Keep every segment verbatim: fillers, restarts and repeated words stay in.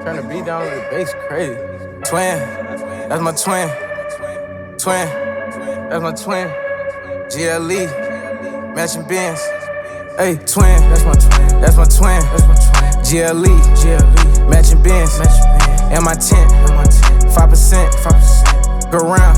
Turn the beat down on the bass, crazy. Twin, that's my twin. Twin, that's my twin. G L E, matching Benz. Hey, twin, that's my twin. That's my twin. That's my twin. G L E, G L E, matching Benz. And my tent, five percent, five percent. Go round,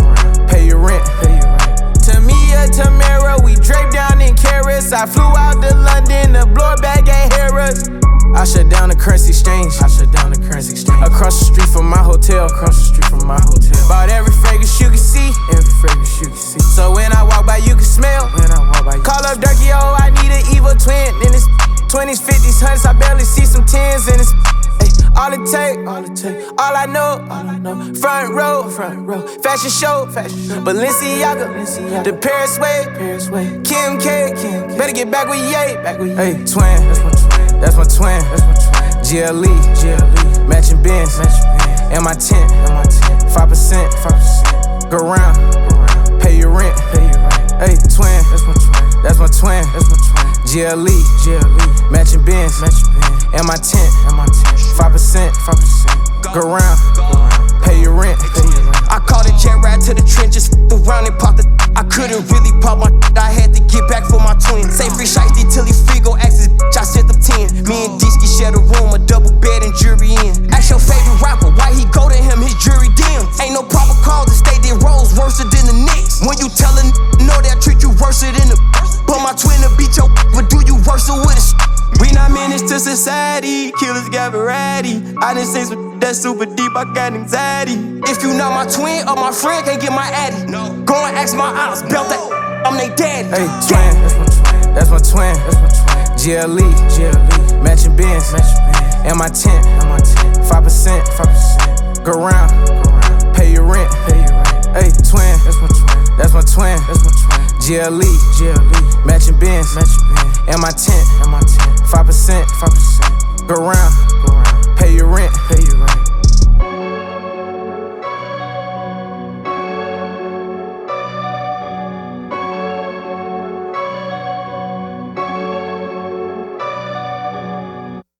pay your rent, pay your rent. Tamia, Tamara, we draped down in carrots. I flew out to London, the blower bag at Harrods. I shut down the currency exchange. I shut down the currency exchange. Across the street from my hotel. Across the street from my hotel. Bought every fragrance you can see. Every fragrance you can see. So when I walk by, you can smell. When I walk by, you call up Durkee, oh, I need an evil twin. Then it's twenties, fifties, hundreds. I barely see some tens. And it's ay, all it take, all it take, all I know, all I know. Front row, front row. Fashion show, fashion show. Balenciaga, Balenciaga. The Paris way, Paris way. Kim K, Kim K. Better get back with Ye, back with Ye. Hey, twin, that's my twin. That's my twin. That's my twin. G L E, G L E, matching Benz, matching Benz. And my tent, and my tent, five percent, five percent. Go round, go round, pay your rent, pay your rent. Hey, twin, that's my twin. That's my twin. That's my twin. G L E, G L E, matching Benz, matching Benz. And my tent, and my tent, five percent, five percent. Go round, go round, pay your rent, pay your rent. I caught a jet ride to the trenches, f***ed around and popped the. I couldn't really pop my. I had to get back for my twin. Say free shiesty till he free, go ask his bitch. I sent them ten. Me and Deeski share a room, a double bed and jury in. Ask your favorite rapper, why he go to him, his jury dim. Ain't no proper call to stay their roles worse than the Knicks. When you tell a know they'll treat you worse than the. But my twin to beat your, but do you worse with a. We not menace to society, killers got variety. I done seen some that's super deep, I got anxiety. If you not my twin or my friend, can't get my addy. No. Go and ask my ops, belt that, I'm they daddy. Hey, twin, that's my twin. That's my twin. That's my twin. G L E, G L E, matching Benz, matching Benz. And my tent, and my tent, five percent, five percent. Go round, go round, pay your rent, pay your rent. Hey, twin, that's my twin. That's my twin. That's my twin. G L E, G L E, matching Benz, matching Benz. And my tent, and my tent, five percent, five percent. Go round.